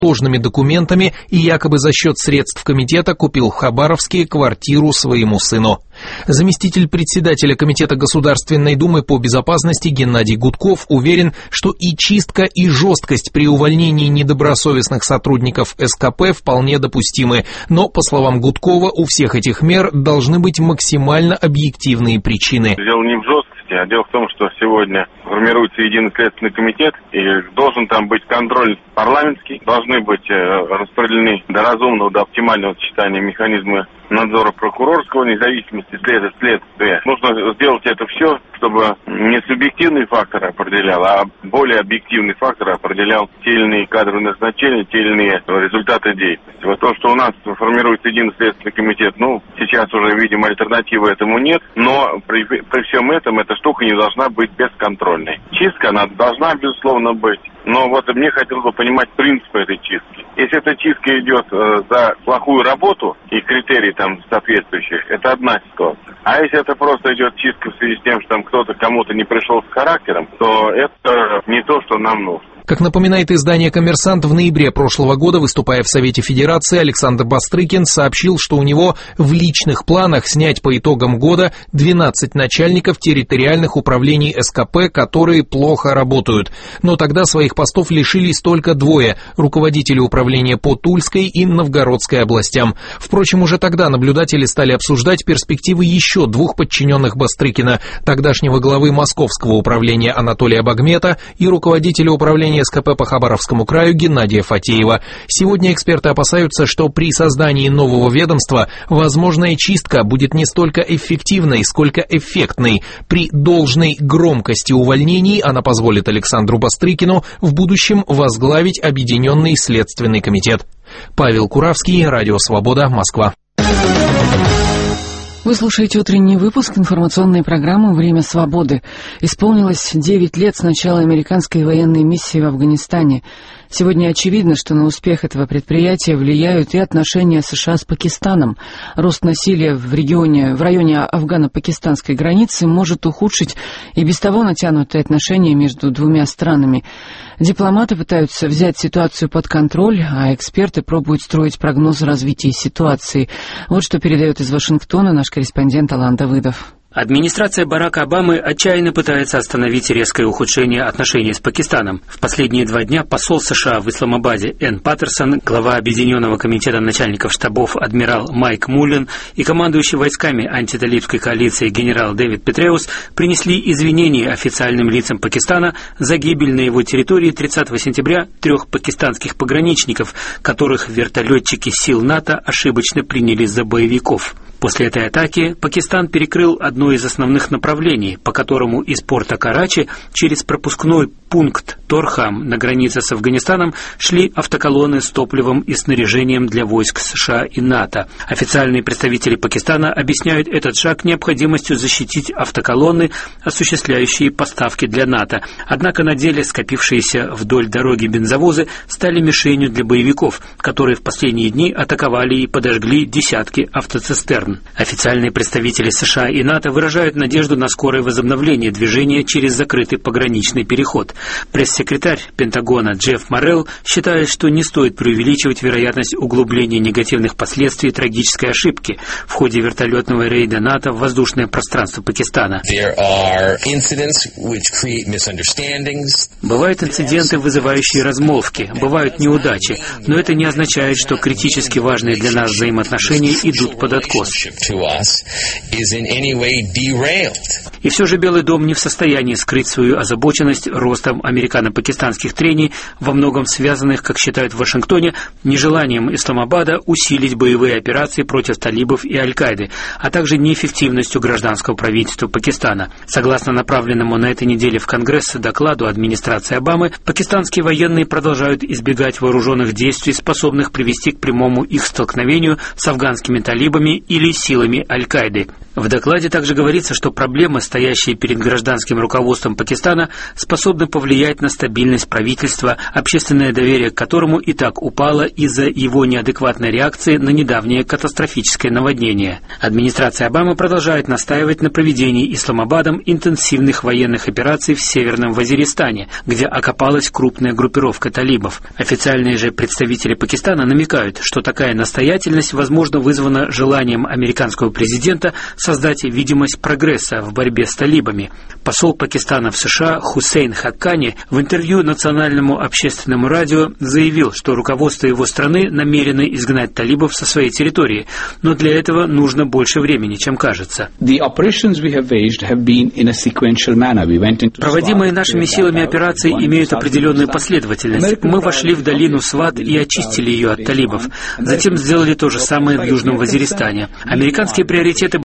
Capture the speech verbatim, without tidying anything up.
ложными документами и якобы за счет средств комитета купил в Хабаровске квартиру своему сыну. Заместитель председателя Комитета Государственной Думы по безопасности Геннадий Гудков уверен, что и чистка, и жесткость при увольнении недобросовестных сотрудников эс ка пэ вполне допустимы, но, по словам Гудкова, у всех этих мер должны быть максимально объективные причины. Дело не в жесткости, а дело в том, что сегодня формируется единый следственный комитет, и должен там быть контроль парламентский, должны быть распределены до разумного, до оптимального сочетания механизмы надзора прокурорского, независимости следствия. Нужно сделать это все, чтобы не субъективный фактор определял, а более объективный фактор определял те или иные кадровые назначения, те или иные результаты деятельности. Вот то, что у нас формируется единый следственный комитет, ну, сейчас уже, видимо, альтернативы этому нет, но при, при всем этом эта штука не должна быть бесконтрольной. Чистка, она должна, безусловно, быть. Но вот мне хотелось бы понимать принципы этой чистки. Если эта чистка идет э, за плохую работу и критерии там соответствующие, это одна ситуация. А если это просто идет чистка в связи с тем, что там кто-то кому-то не пришел с характером, то это не то, что нам нужно. Как напоминает издание «Коммерсант», в ноябре прошлого года, выступая в Совете Федерации, Александр Бастрыкин сообщил, что у него в личных планах снять по итогам года двенадцать начальников территориальных управлений эс ка пэ, которые плохо работают. Но тогда своих постов лишились только двое – руководители управления по Тульской и Новгородской областям. Впрочем, уже тогда наблюдатели стали обсуждать перспективы еще двух подчиненных Бастрыкина – тогдашнего главы Московского управления Анатолия Багмета и руководителя управления эс ка пэ по Хабаровскому краю Геннадия Фатеева. Сегодня эксперты опасаются, что при создании нового ведомства возможная чистка будет не столько эффективной, сколько эффектной. При должной громкости увольнений она позволит Александру Бастрыкину в будущем возглавить Объединенный следственный комитет. Павел Куравский, Радио Свобода, Москва. Вы слушаете утренний выпуск информационной программы «Время свободы». Исполнилось девять лет с начала американской военной миссии в Афганистане. Сегодня очевидно, что на успех этого предприятия влияют и отношения США с Пакистаном. Рост насилия в регионе, в районе афгано-пакистанской границы может ухудшить и без того натянутые отношения между двумя странами. Дипломаты пытаются взять ситуацию под контроль, а эксперты пробуют строить прогнозы развития ситуации. Вот что передает из Вашингтона наш корреспондент Алан Давыдов. Администрация Барака Обамы отчаянно пытается остановить резкое ухудшение отношений с Пакистаном. В последние два дня посол США в Исламабаде Энн Паттерсон, глава Объединенного комитета начальников штабов адмирал Майк Муллен и командующий войсками антиталибской коалиции генерал Дэвид Петреус принесли извинения официальным лицам Пакистана за гибель на его территории тридцатого сентября трех пакистанских пограничников, которых вертолетчики сил НАТО ошибочно приняли за боевиков. После этой атаки Пакистан перекрыл одно из основных направлений, по которому из порта Карачи через пропускной пункт Торхам на границе с Афганистаном шли автоколонны с топливом и снаряжением для войск США и НАТО. Официальные представители Пакистана объясняют этот шаг необходимостью защитить автоколонны, осуществляющие поставки для НАТО. Однако на деле скопившиеся вдоль дороги бензовозы стали мишенью для боевиков, которые в последние дни атаковали и подожгли десятки автоцистерн. Официальные представители США и НАТО выражают надежду на скорое возобновление движения через закрытый пограничный переход. Пресс-секретарь Пентагона Джефф Моррелл считает, что не стоит преувеличивать вероятность углубления негативных последствий трагической ошибки в ходе вертолетного рейда НАТО в воздушное пространство Пакистана. Бывают инциденты, вызывающие размолвки, бывают неудачи, но это не означает, что критически важные для нас взаимоотношения идут под откос. И все же Белый дом не в состоянии скрыть свою озабоченность ростом американо-пакистанских трений, во многом связанных, как считают в Вашингтоне, нежеланием Исламабада усилить боевые операции против талибов и Аль-Каиды, а также неэффективностью гражданского правительства Пакистана. Согласно направленному на этой неделе в Конгресс докладу администрации Обамы, пакистанские военные продолжают избегать вооруженных действий, способных привести к прямому их столкновению с афганскими талибами или силами Аль-Каиды. В докладе также говорится, что проблемы, стоящие перед гражданским руководством Пакистана, способны повлиять на стабильность правительства, общественное доверие к которому и так упало из-за его неадекватной реакции на недавнее катастрофическое наводнение. Администрация Обамы продолжает настаивать на проведении Исламабадом интенсивных военных операций в Северном Вазиристане, где окопалась крупная группировка талибов. Официальные же представители Пакистана намекают, что такая настоятельность, возможно, вызвана желанием американского президента создать видимость прогресса в борьбе с талибами. Посол Пакистана в США Хусейн Хаккани в интервью национальному общественному радио заявил, что руководство его страны намерено изгнать талибов со своей территории, но для этого нужно больше времени, чем кажется. Проводимые нашими силами операции имеют определенную последовательность. Мы вошли в долину Сват и очистили ее от талибов. Затем сделали то же самое в Южном Вазиристане. Американские приоритеты